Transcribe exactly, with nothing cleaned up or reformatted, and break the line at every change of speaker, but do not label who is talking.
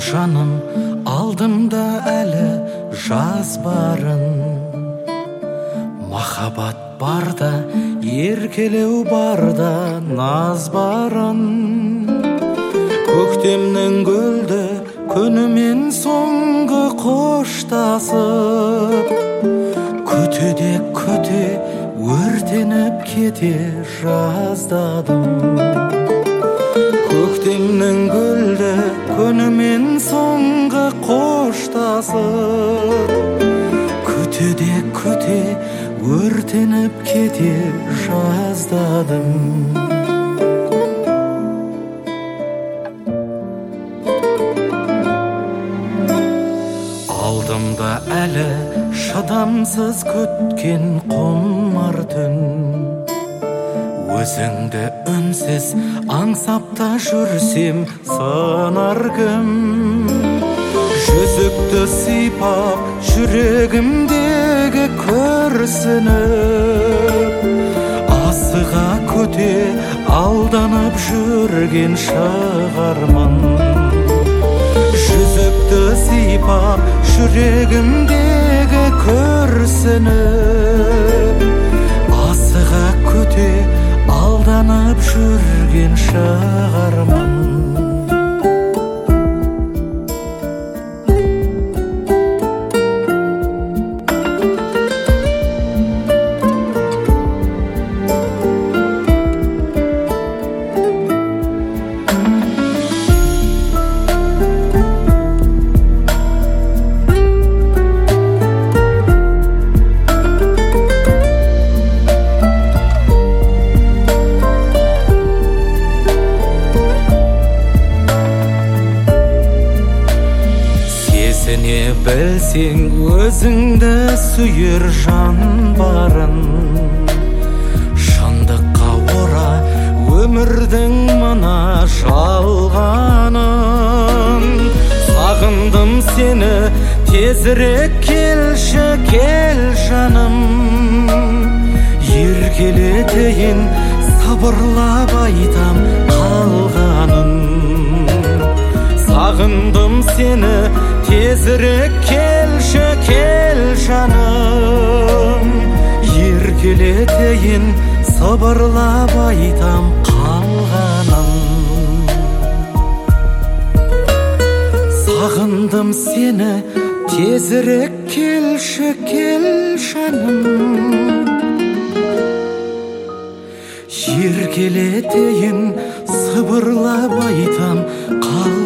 жаным, алдымда әлі жаз барын. Махаббат барда, еркелеу барда, наз барын. Көктемнің гүлді күнімен соңғы қоштасып, күтуде күте өртеніп кете жаздадым. Көктемнің гүлді күнімен соңғы қоштасып, күтуде күте өртеніп кете жаздадым. Алдымда әлі шыдамсыз күткен құмар түн. Өзіңді үнсіз аңсапта жүрсем сынар кім? Жүзікті сипап жүрегімдегі күрсініп, асыға күте алданып жүрген шығармын. Жүзікті сипап жүрегімдегі күрсініп, асыға күте алданып жүрген шығармын. Сене білсең өзіңді сүйер жан барын. Шындыққа ора өмірдің мына жалғанын. Сағындым сені, тезірек келші, кел жаным. Еркелетейін, сабырлап айтам қалғанын. Сағындым сені, тезірек келші, кел жаным. Еркелетейін, сабырлап айтам қалғанын. Сағындым сені, тезірек келші, кел жаным. Еркелетейін, сабырлап айтам қалғанын.